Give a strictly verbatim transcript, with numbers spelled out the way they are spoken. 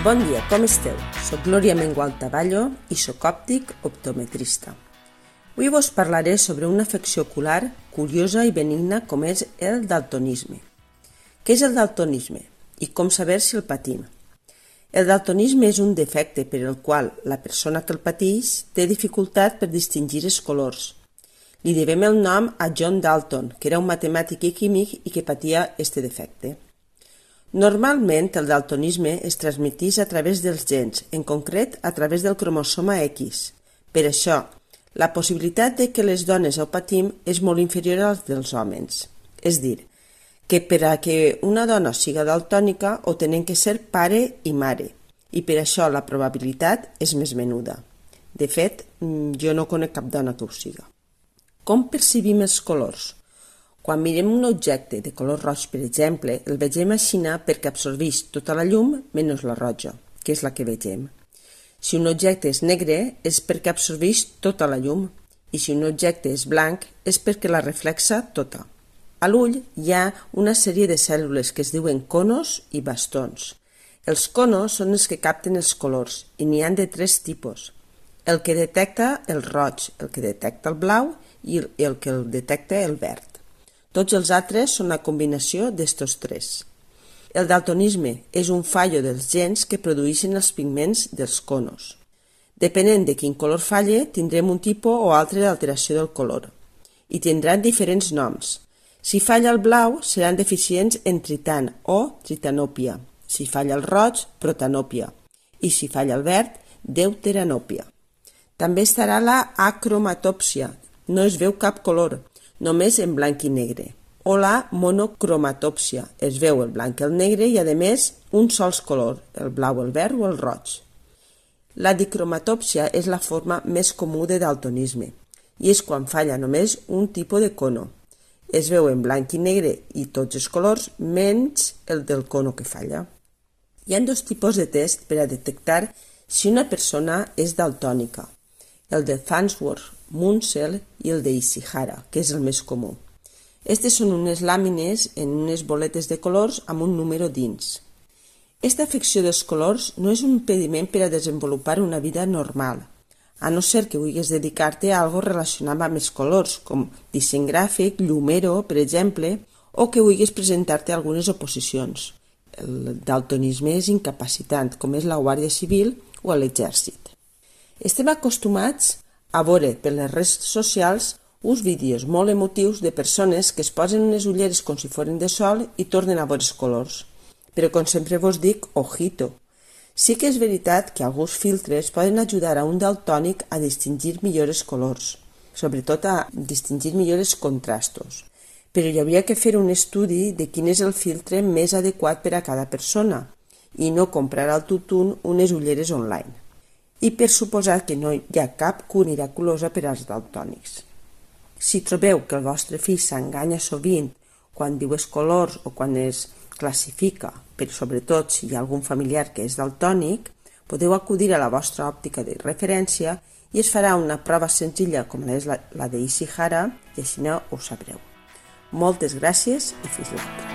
Bon dia, com esteu? Soc Glòria Mengual Taballo i soc òptic optometrista. Avui vos parlaré sobre una afecció ocular curiosa i benigna com és el daltonisme. Què és el daltonisme i com saber si el patim? El daltonisme és un defecte per el qual la persona que el pateix té dificultat per distingir els colors. Li devem el nom a John Dalton, que era un matemàtic i químic i que patia este defecte. Normalment, el daltonisme es transmeteix a través dels gens, en concret a través del cromosoma X. Per això, la possibilitat de que les dones ho patim és molt inferior als dels homes. És dir, que per a que una dona siga daltònica ho tenen que ser pare i mare, i per això la probabilitat és més menuda. De fet, jo no conec cap dona que ho siga. Com percibim els colors? Quan mirem un objecte de color roig, per exemple, el vegem així perquè absorbeix tota la llum menys la roja, que és la que vegem. Si un objecte és negre és perquè absorbeix tota la llum, i si un objecte és blanc és perquè la reflexa tota. A l'ull hi ha una sèrie de cèl·lules que es diuen conos i bastons. Els conos són els que capten els colors, i n'hi ha de tres tipus. El que detecta el roig, el que detecta el blau i el que el detecta el verd. Tots els altres són una combinació d'estos tres. El daltonisme és un fallo dels gens que produeixen els pigments dels conos. Depenent de quin color falle, tindrem un tipus o altre d'alteració del color. I tindran diferents noms. Si falla el blau, seran deficients en tritan o tritanòpia. Si falla el roig, protanòpia. I si falla el verd, deuteranòpia. També estarà la acromatòpsia. No es veu cap color, només en blanc i negre, o la monocromatòpsia, es veu el blanc i el negre i, a més, un sols color, el blau, el verd o el roig. La dicromatòpsia és la forma més comú de daltonisme, i és quan falla només un tipus de cono. Es veu en blanc i negre i tots els colors, menys el del cono que falla. Hi ha dos tipus de test per a detectar si una persona és daltònica, el de Farnsworth, Munsell i el d'Ishihara, que és el més comú. Estes són unes làmines en unes boletes de colors amb un número dins. Esta afecció dels colors no és un impediment per a desenvolupar una vida normal, a no ser que vulguis dedicar-te a algo relacionat amb els colors, com disseny gràfic, llumero, per exemple, o que vulguis presentar-te a algunes oposicions. El daltonisme és incapacitant, com és la Guàrdia Civil o l'exèrcit. Estem acostumats a veure per les redes socials uns vídeos molt emotius de persones que es posen unes ulleres com si foren de sol i tornen a veure els colors. Però com sempre vos dic, ojito. Sí que és veritat que alguns filtres poden ajudar a un daltònic a distingir millor els colors, sobretot a distingir millor els contrastos. Però hi hauria que fer un estudi de quin és el filtre més adequat per a cada persona i no comprar al tutun unes ulleres online. I per suposar que no hi ha cap cura miraculosa per als daltònics. Si trobeu que el vostre fill s'enganya sovint quan diu els colors o quan es classifica, però sobretot si hi ha algun familiar que és daltònic, podeu acudir a la vostra òptica de referència i es farà una prova senzilla com és la, la d'Ishihara i així ho sabreu. Moltes gràcies i fins l'altre.